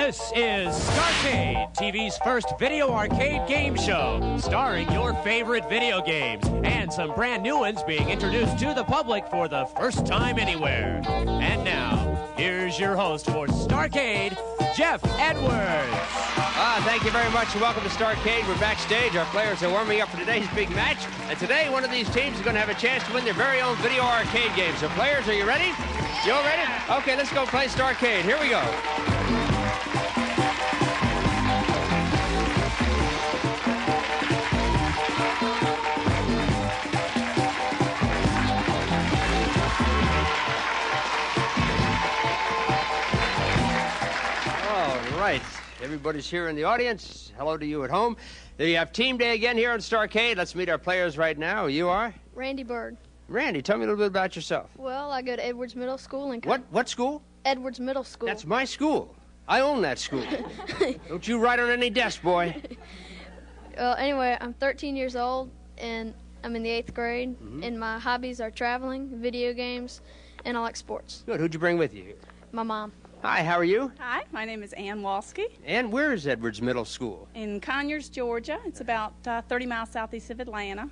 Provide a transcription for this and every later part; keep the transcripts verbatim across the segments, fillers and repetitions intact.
This is Starcade, T V's first video arcade game show, starring your favorite video games and some brand new ones being introduced to the public for the first time anywhere. And now, here's your host for Starcade, Jeff Edwards. Ah, thank you very much, and welcome to Starcade. We're backstage. Our players are warming up for today's big match. And today, one of these teams is going to have a chance to win their very own video arcade game. So, players, are you ready? You all ready? Okay, let's go play Starcade. Here we go. All right. Everybody's here in the audience. Hello to you at home. We have team day again here on Starcade. Let's meet our players right now. You are? Randy Bird. Randy, tell me a little bit about yourself. Well, I go to Edwards Middle School in... What? What school? Edwards Middle School. That's my school. I own that school. Don't you write on any desk, boy. Well, anyway, I'm thirteen years old, and I'm in the eighth grade, mm-hmm. and my hobbies are traveling, video games, and I like sports. Good. Who'd you bring with you? My mom. Hi, how are you? Hi, my name is Ann Walski. And where is Edwards Middle School? In Conyers, Georgia. It's about uh, thirty miles southeast of Atlanta.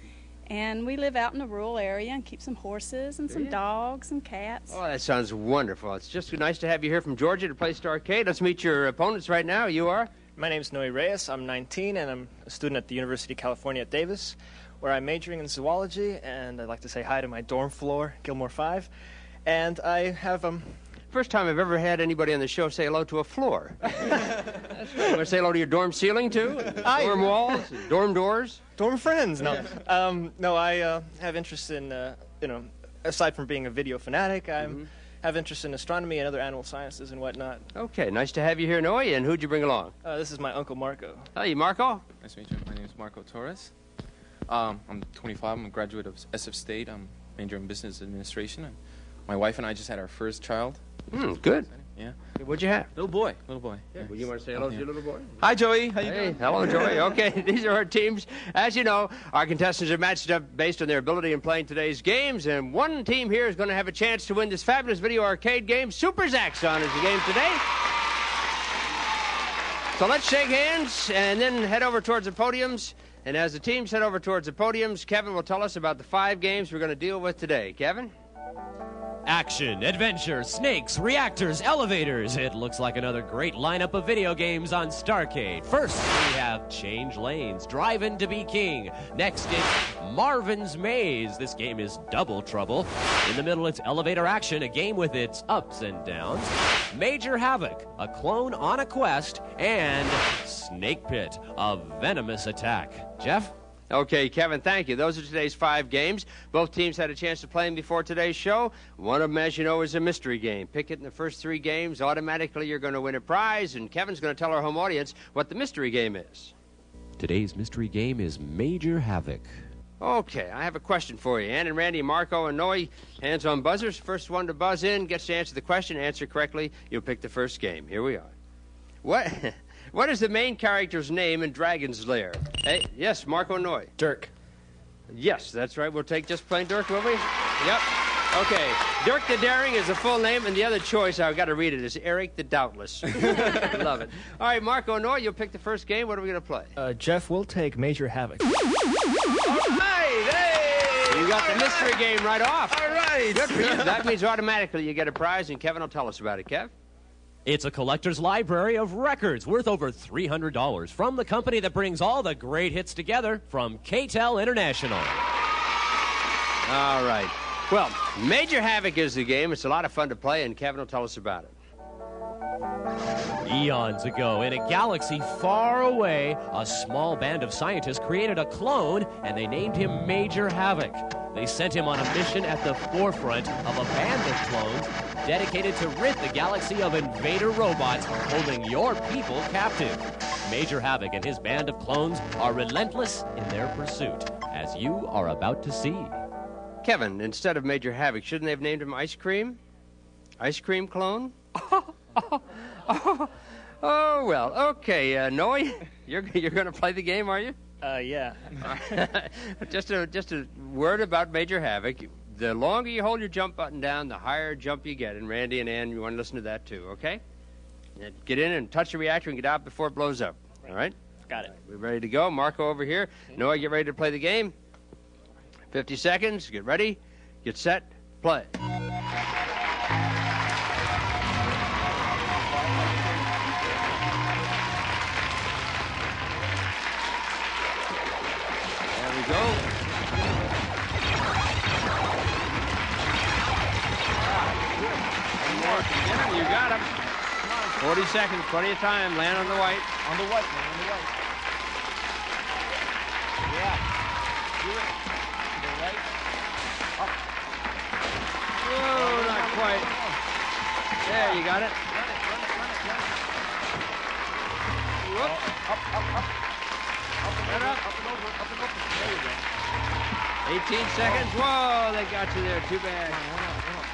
And we live out in a rural area and keep some horses and some dogs and cats. Oh, that sounds wonderful. It's just nice to have you here from Georgia to play Starcade. Let's meet your opponents right now. You are? My name is Noe Reyes. I'm nineteen, and I'm a student at the University of California at Davis, where I'm majoring in zoology, and I'd like to say hi to my dorm floor, Gilmore five. And I have... um. First time I've ever had anybody on the show say hello to a floor. That's right. You want to say hello to your dorm ceiling, too? I, dorm walls? Dorm doors? Dorm friends, no. um, no, I uh, have interest in, uh, you know, aside from being a video fanatic, I mm-hmm. have interest in astronomy and other animal sciences and whatnot. Okay, nice to have you here, Noe. And who'd you bring along? Uh, this is my Uncle Marco. Hey, Marco. Nice to meet you. My name is Marco Torres. Um, I'm twenty-five. I'm a graduate of S F State. I'm majoring in business administration. And my wife and I just had our first child. Hmm, good. Yeah. What'd you have? Little boy. Little boy. Yeah. Well, you want to say hello to your little boy? Hi, Joey. How you hey, doing? Hello, Joey. Okay, these are our teams. As you know, our contestants are matched up based on their ability in playing today's games, and one team here is going to have a chance to win this fabulous video arcade game. Super Zaxxon is the game today. So let's shake hands and then head over towards the podiums. And as the teams head over towards the podiums, Kevin will tell us about the five games we're going to deal with today. Kevin? Action, adventure, snakes, reactors, elevators. It looks like another great lineup of video games on Starcade. First, we have Change Lanes, Drive-In to be King. Next, it's Marvin's Maze. This game is double trouble. In the middle, it's Elevator Action, a game with its ups and downs. Major Havoc, a clone on a quest. And Snake Pit, a venomous attack. Jeff? Okay, Kevin, thank you. Those are today's five games. Both teams had a chance to play them before today's show. One of them, as you know, is a mystery game. Pick it in the first three games. Automatically, you're going to win a prize, and Kevin's going to tell our home audience what the mystery game is. Today's mystery game is Major Havoc. Okay, I have a question for you. Ann and Randy, Marco, and Noe, hands on buzzers. First one to buzz in gets to answer the question. Answer correctly, you'll pick the first game. Here we are. What... What is the main character's name in Dragon's Lair? Hey, yes, Marco Noy. Dirk. Yes, that's right. We'll take just plain Dirk, will we? Yep. Okay. Dirk the Daring is the full name, and the other choice, I've got to read it, is Eric the Doubtless. Love it. All right, Marco Noy, you'll pick the first game. What are we going to play? Uh, Jeff, we'll take Major Havoc. All right. Hey! You got the mystery right. game right off. All right. Good for you. That means automatically you get a prize, and Kevin will tell us about it. Kev? It's a collector's library of records worth over three hundred dollars from the company that brings all the great hits together, from K T E L International. All right. Well, Major Havoc is the game. It's a lot of fun to play, and Kevin will tell us about it. Eons ago, in a galaxy far away, a small band of scientists created a clone, and they named him Major Havoc. They sent him on a mission at the forefront of a band of clones dedicated to rid the galaxy of invader robots holding your people captive. Major Havoc and his band of clones are relentless in their pursuit, as you are about to see. Kevin, instead of Major Havoc, shouldn't they have named him Ice Cream? Ice Cream Clone? Oh, oh, oh, oh well, okay. Uh, Noe, you're, you're going to play the game, are you? Uh, yeah. just, a, just a word about Major Havoc. The longer you hold your jump button down, the higher jump you get. And Randy and Ann, you want to listen to that too, okay? Get in and touch the reactor and get out before it blows up. All right? Got it. We're ready to go. Marco over here. Noah, get ready to play the game. fifty seconds. Get ready. Get set. Play. There we go. One more. Get him. You got him. forty seconds. Plenty of time. Land on the white. On the white, man, on the white. Yeah. Do it. To the right. Up. Whoa, not quite. There, you got it. Run it, run it, run it, run it. Whoop. Up, up, up. Up and Right over, up. up and over, up and over. There you go. eighteen seconds. Whoa, they got you there. Too bad. One up, one up.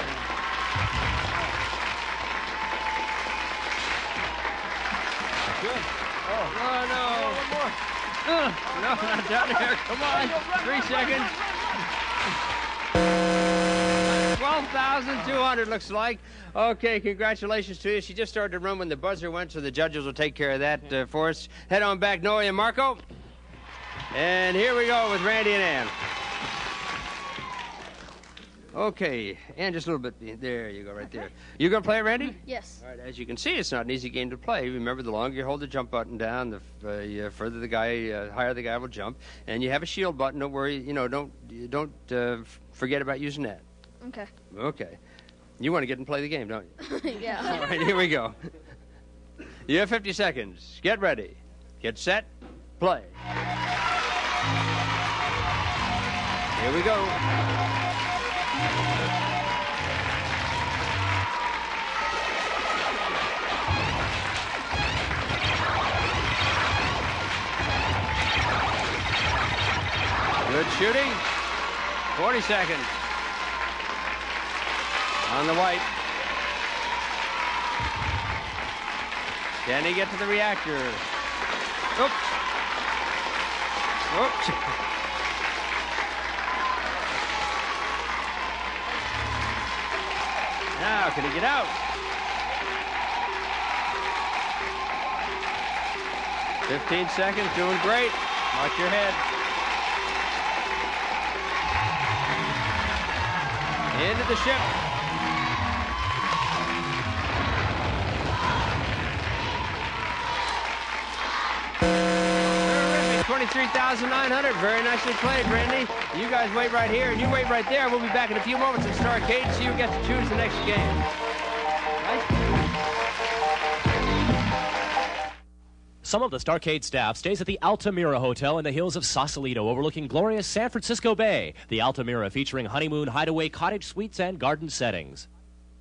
Good. Oh. Oh, no. One more. Uh, no, not down there. Come on. Three seconds. twelve thousand two hundred looks like. Okay, congratulations to you. She just started to run when the buzzer went, so the judges will take care of that uh, for us. Head on back, Noe and Marco. And here we go with Randy and Ann. Okay, and just a little bit. There you go, right there. You going to play it, Randy? Yes. All right, as you can see, it's not an easy game to play. Remember, the longer you hold the jump button down, the uh, further the guy, uh, higher the guy will jump. And you have a shield button. Don't worry, you know, don't don't uh, forget about using that. Okay. Okay. You want to get and play the game, don't you? Yeah. All right, here we go. You have fifty seconds. Get ready. Get set. Play. Here we go. Good shooting. forty seconds. On the white. Can he get to the reactor? Oops. Oops. Now, can he get out? fifteen seconds, doing great. Watch your head. Into the ship. Terrific, twenty-three thousand nine hundred. Very nicely played, Randy. You guys wait right here, and you wait right there. We'll be back in a few moments in Starcade, so you get to choose the next game. Right? Some of the Starcade staff stays at the Altamira Hotel in the hills of Sausalito, overlooking glorious San Francisco Bay. The Altamira featuring honeymoon hideaway cottage suites and garden settings.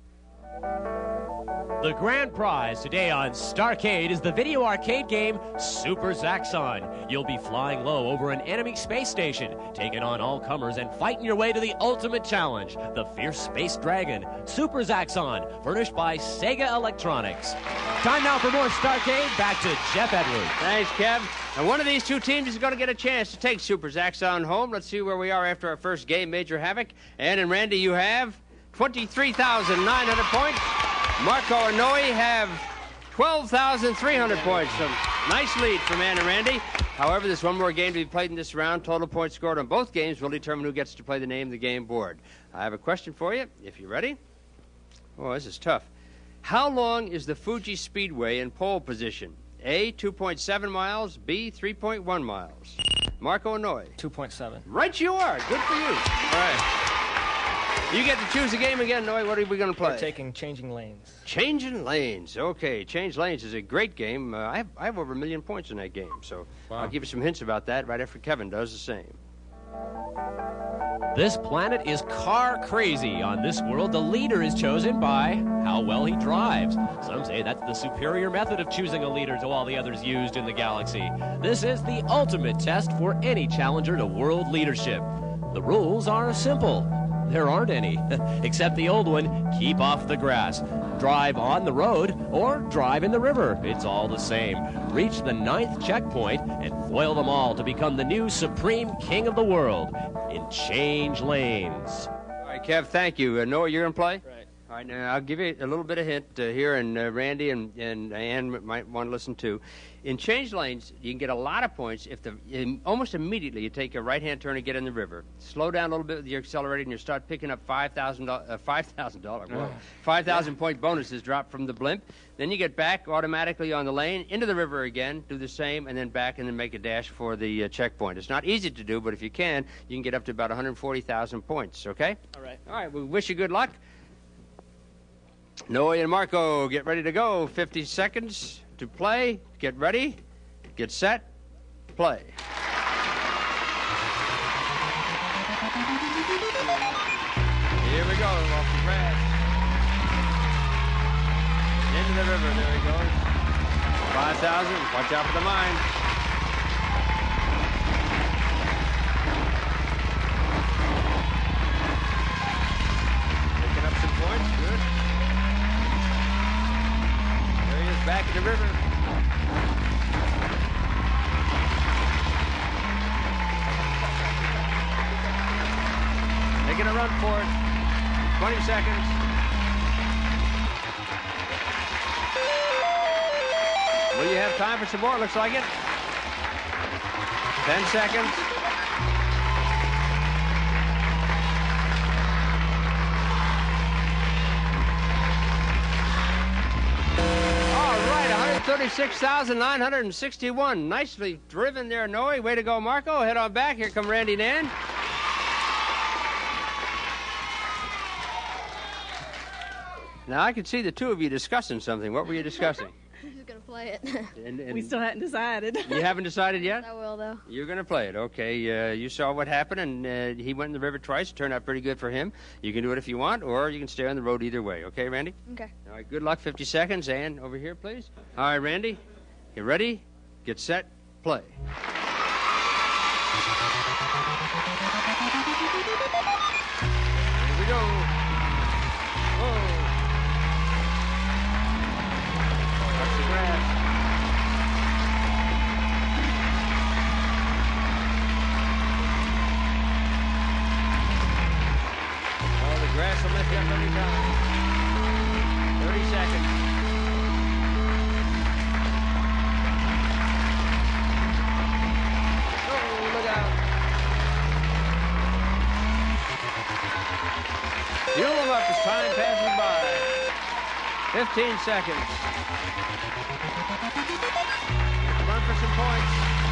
The grand prize today on Starcade is the video arcade game Super Zaxxon. You'll be flying low over an enemy space station, taking on all comers and fighting your way to the ultimate challenge, the fierce space dragon. Super Zaxxon, furnished by Sega Electronics. Time now for more Starcade. Back to Jeff Edwards. Thanks, Kev. And one of these two teams is going to get a chance to take Super Zaxxon home. Let's see where we are after our first game, Major Havoc. Ann and Randy, you have twenty-three thousand nine hundred points. Marco and Noe have twelve thousand three hundred points. So nice lead from Ann and Randy. However, there's one more game to be played in this round. Total points scored on both games will determine who gets to play the name of the game board. I have a question for you, if you're ready. Oh, this is tough. How long is the Fuji Speedway in pole position? A, two point seven miles, B, three point one miles. Marco and Noe. two point seven. Right you are. Good for you. All right. You get to choose the game again, Noe. What are we going to play? We're taking Changing Lanes. Changing Lanes. Okay, Change Lanes is a great game. Uh, I, have, I have over a million points in that game, so Wow. I'll give you some hints about that right after Kevin does the same. This planet is car crazy. On this world, the leader is chosen by how well he drives. Some say that's the superior method of choosing a leader to all the others used in the galaxy. This is the ultimate test for any challenger to world leadership. The rules are simple. There aren't any, except the old one, keep off the grass. Drive on the road or drive in the river. It's all the same. Reach the ninth checkpoint and foil them all to become the new supreme king of the world in Change Lanes. All right, Kev, thank you. Uh, Noah, you're going to play? Right. All right, now I'll give you a little bit of hint uh, here, and uh, Randy and, and Ann might want to listen too. In change lanes, you can get a lot of points if the in, almost immediately you take a right-hand turn and get in the river. Slow down a little bit with your accelerator, and you start picking up five thousand dollars, uh, five thousand dollars, Oh. five thousand point bonuses drop from the blimp. Then you get back automatically on the lane, into the river again, do the same, and then back and then make a dash for the uh, checkpoint. It's not easy to do, but if you can, you can get up to about one hundred forty thousand points, okay? All right. All right, we wish you good luck. Noe and Marco, get ready to go. fifty seconds to play. Get ready. Get set. Play. Here we go, off the grass. Into the river, there he goes. five thousand, watch out for the mine. Picking up some points, good. There he is, back in the river. Making a run for it. twenty seconds. Will you have time for some more? Looks like it. ten seconds. All right, one hundred thirty-six thousand nine hundred sixty-one. Nicely driven there, Noe. Way to go, Marco. Head on back. Here come Randy and Ann. Now, I could see the two of you discussing something. What were you discussing? I'm just going to play it. And, and We still hadn't decided. You haven't decided yet? I will, though. You're going to play it. Okay. Uh, you saw what happened, and uh, he went in the river twice. It turned out pretty good for him. You can do it if you want, or you can stay on the road either way. Okay, Randy? Okay. All right, good luck. fifty seconds. Ann, over here, please. All right, Randy, get ready, get set, play. Here we go. Whoa. Touch the grass. Oh, the grass will lift you up every time. thirty seconds. Oh, look out. Fuel them up as time passes by. fifteen seconds. Run for some points.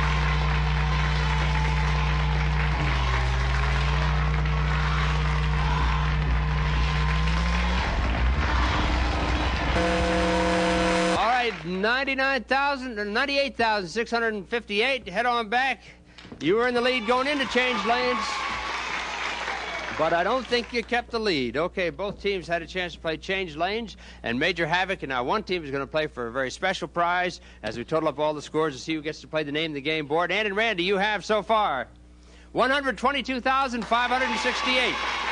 All right, ninety-nine thousand, ninety-eight thousand six hundred fifty-eight. Head on back. You were in the lead going into change lanes, but I don't think you kept the lead. Okay, both teams had a chance to play change lanes and Major Havoc, and now one team is going to play for a very special prize as we total up all the scores to see who gets to play the name of the game board. Ann and Randy, you have so far one hundred twenty-two thousand five hundred sixty-eight.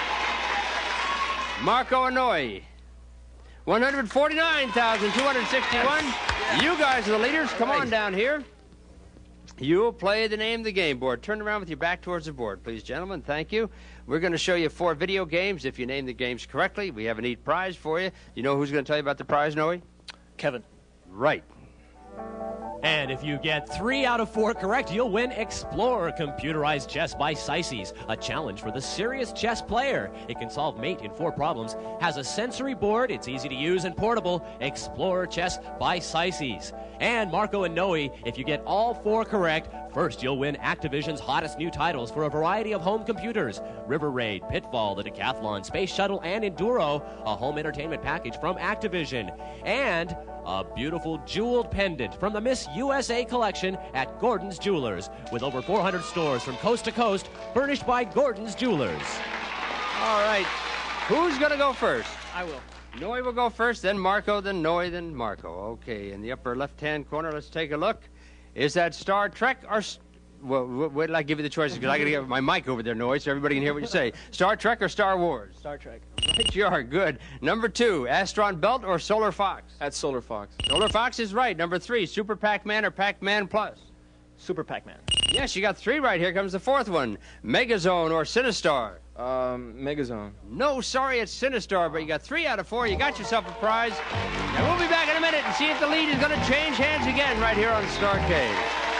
Marco and Noe, one hundred forty-nine thousand two hundred sixty-one. You guys are the leaders. Come on down here. You'll play the name of the game board. Turn around with your back towards the board, please, gentlemen. Thank you. We're going to show you four video games. If you name the games correctly, we have a neat prize for you. You know who's going to tell you about the prize, Noe? Kevin. Right. And if you get three out of four correct, you'll win Explorer Computerized Chess by Sices, a challenge for the serious chess player. It can solve mate in four problems, has a sensory board, it's easy to use and portable. Explorer Chess by Sices. And Marco and Noe, if you get all four correct, first you'll win Activision's hottest new titles for a variety of home computers. River Raid, Pitfall, the Decathlon, Space Shuttle, and Enduro, a home entertainment package from Activision. And a beautiful jeweled pendant from the Miss U S A collection at Gordon's Jewelers, with over four hundred stores from coast to coast, furnished by Gordon's Jewelers. All right. Who's going to go first? I will. Noe will go first, then Marco, then Noe, then Marco. Okay, in the upper left-hand corner, let's take a look. Is that Star Trek or... St- well, wait till I give you the choices, because I got to get my mic over there, Noe, so everybody can hear what you say. Star Trek or Star Wars? Star Trek. Right, you are. Good. Number two, Astron Belt or Solar Fox? That's Solar Fox. Solar Fox is right. Number three, Super Pac-Man or Pac-Man Plus? Super Pac-Man. Yes, you got three right. Here comes the fourth one, Megazone or Sinistar? Um, Megazone. No, sorry, it's Sinistar, but you got three out of four. You got yourself a prize. And we'll be back in a minute and see if the lead is going to change hands again right here on Starcade.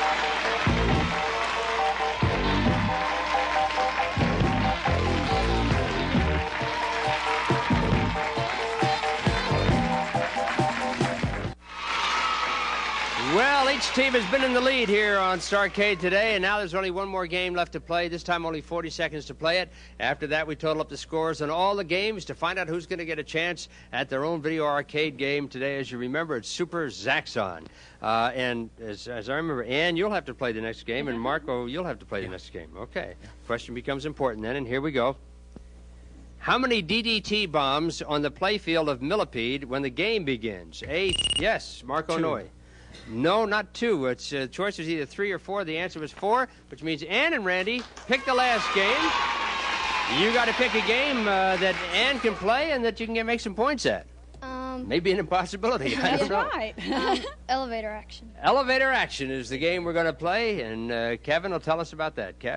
Well, each team has been in the lead here on Starcade today, and now there's only one more game left to play. This time only forty seconds to play it. After that, we total up the scores on all the games to find out who's going to get a chance at their own video arcade game today. As you remember, it's Super Zaxxon. Uh, and as, as I remember, Ann, you'll have to play the next game, and Marco, you'll have to play the next game. Okay. Question becomes important then, and here we go. How many D D T bombs on the playfield of Millipede when the game begins? A, yes, Marco Noy. No, not two. It's uh, choice was either three or four. The answer was four, which means Ann and Randy pick the last game. You got to pick a game uh, that Ann can play and that you can get, make some points at. Um, Maybe an impossibility. I don't know. Right. um, elevator action. Elevator action is the game we're going to play, and uh, Kevin will tell us about that. Kev?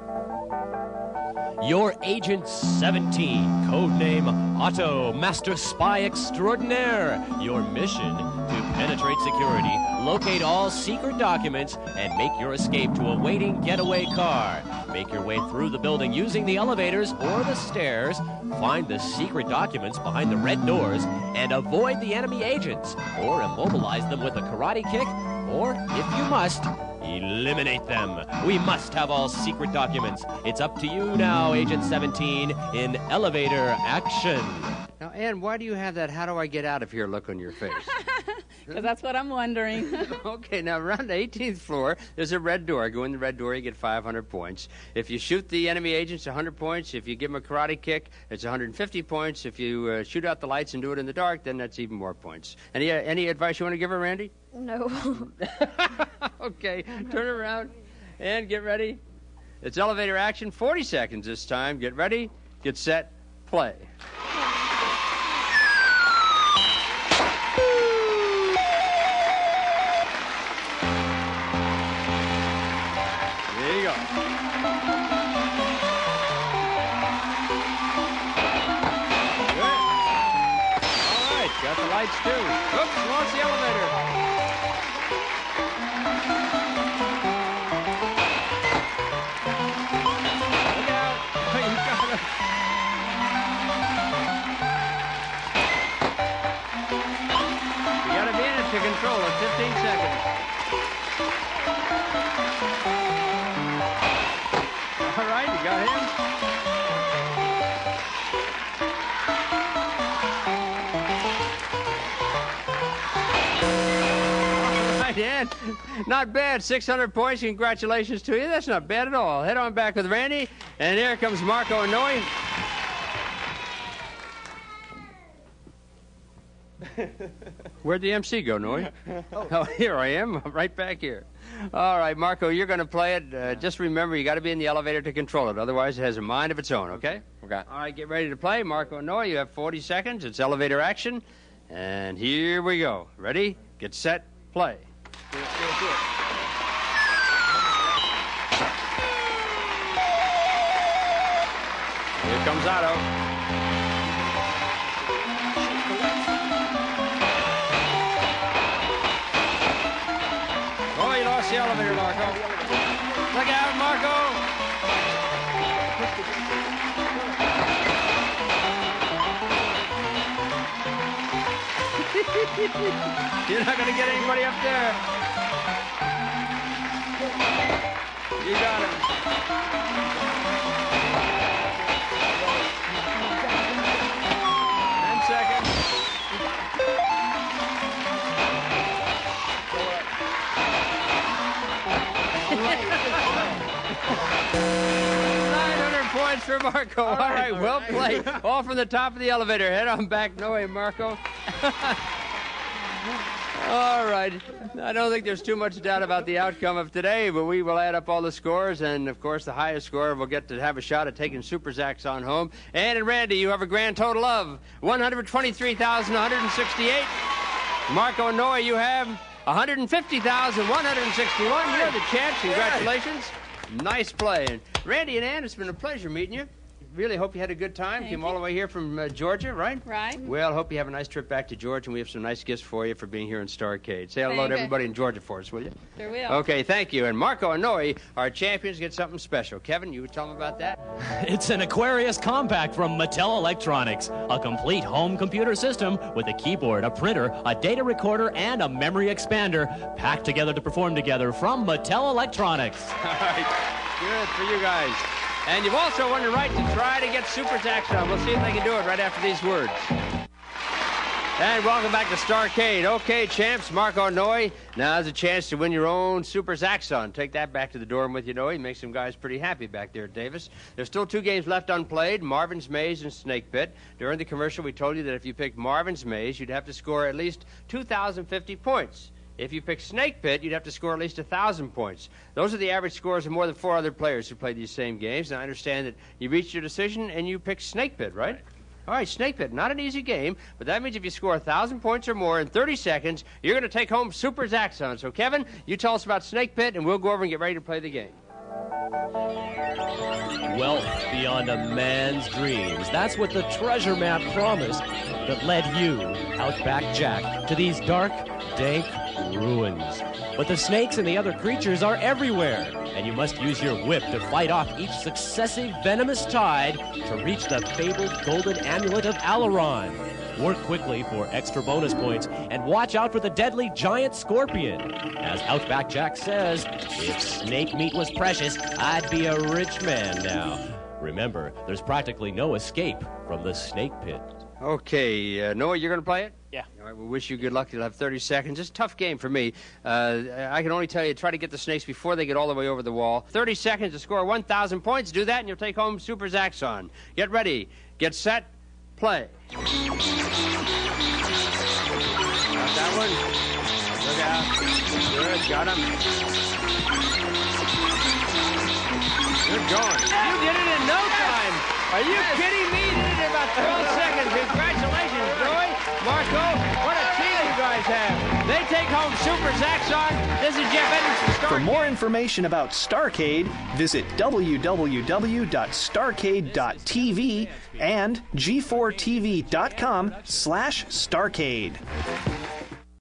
You're Agent seventeen, codename Otto, Master Spy Extraordinaire. Your mission, to penetrate security, locate all secret documents, and make your escape to a waiting getaway car. Make your way through the building using the elevators or the stairs, find the secret documents behind the red doors, and avoid the enemy agents, or immobilize them with a karate kick, or, if you must, eliminate them. We must have all secret documents. It's up to you now, Agent seventeen, in elevator action. Now, Ann, why do you have that "how do I get out of here" look on your face? Because that's what I'm wondering. Okay, now around the eighteenth floor, there's a red door. Go in the red door, you get five hundred points. If you shoot the enemy agents, one hundred points. If you give them a karate kick, it's one hundred fifty points. If you uh, shoot out the lights and do it in the dark, then that's even more points. Any, uh, any advice you want to give her, Randy? No. Okay, turn around and get ready. It's elevator action, forty seconds this time. Get ready, get set, play. There you go. Good. All right, got the lights too. Oops, lost the elevator. Look out. You got it. You got to be in it to control it. fifteen seconds. All right, you got him. All right, Ann. Not bad. six hundred points. Congratulations to you. That's not bad at all. Head on back with Randy. And here comes Marco and Noe. Where'd the M C go, Noe? Oh, here I am, right back here. All right, Marco, you're going to play it. Uh, just remember, you got to be in the elevator to control it. Otherwise, it has a mind of its own, okay? Okay. All right, get ready to play. Marco and Noe, you have forty seconds. It's elevator action. And here we go. Ready? Get set, play. Do it, do it, do it. Here comes Otto. Oh, you lost the elevator, Marco. Look out, Marco. You're not going to get anybody up there. You got him. Ten seconds. nine hundred points for Marco. All right, well played. All from the top of the elevator. Head on back. No way, Marco. All right. I don't think there's too much doubt about the outcome of today, but we will add up all the scores, and, of course, the highest score will get to have a shot at taking Super Zaxxon home. Ann and Randy, you have a grand total of one hundred twenty-three thousand one hundred sixty-eight. Marco and Noe, you have one hundred fifty thousand one hundred sixty-one. You're the champs. Congratulations. Nice play. And Randy and Ann, it's been a pleasure meeting you. really hope you had a good time. Thank Came you. all the way here from uh, Georgia, right? Right. Well, hope you have a nice trip back to Georgia, and we have some nice gifts for you for being here in Starcade. Say hello Thank to you. everybody in Georgia for us, will you? There will. Okay, thank you. And Marco and Noe, our champions, get something special. Kevin, you would tell them about that? It's an Aquarius Compact from Mattel Electronics, a complete home computer system with a keyboard, a printer, a data recorder, and a memory expander, packed together to perform together from Mattel Electronics. All right. Good for you guys. And you've also won the right to try to get Super Zaxxon. We'll see if they can do it right after these words. And welcome back to Starcade. Okay, champs, Marco Noe. Now's a chance to win your own Super Zaxxon. Take that back to the dorm with you, Noe. Make some guys pretty happy back there at Davis. There's still two games left unplayed, Marvin's Maze and Snake Pit. During the commercial, we told you that if you picked Marvin's Maze, you'd have to score at least two thousand fifty points. If you pick Snake Pit, you'd have to score at least one thousand points. Those are the average scores of more than four other players who played these same games. And I understand that you reached your decision and you picked Snake Pit, right? All right, Snake Pit, not an easy game, but that means if you score one thousand points or more in thirty seconds, you're going to take home Super Zaxxon. So, Kevin, you tell us about Snake Pit, and we'll go over and get ready to play the game. Wealth beyond a man's dreams. That's what the treasure map promised that led you, Outback Jack, to these dark, dank ruins. But the snakes and the other creatures are everywhere, and you must use your whip to fight off each successive venomous tide to reach the fabled golden amulet of Alaron. Work quickly for extra bonus points, and watch out for the deadly giant scorpion. As Outback Jack says, if snake meat was precious, I'd be a rich man now. Remember, there's practically no escape from the snake pit. Okay, uh, Noah, you're going to play it? Yeah. All right, we wish you good luck. You'll have thirty seconds. It's a tough game for me. Uh, I can only tell you, try to get the snakes before they get all the way over the wall. thirty seconds to score one thousand points. Do that, and you'll take home Super Zaxxon. Get ready. Get set. Play. Got that one? Look out. Good, got him. Good going. You did it in no time. Are you kidding me? You did it in about twelve seconds. Congratulations, Joey. Marco, what a team you guys have. They take home Super Zaxxon. This is Jeff Edmonds from Starcade. For more information about Starcade, visit w w w dot starcade dot t v and g four t v dot com slash starcade.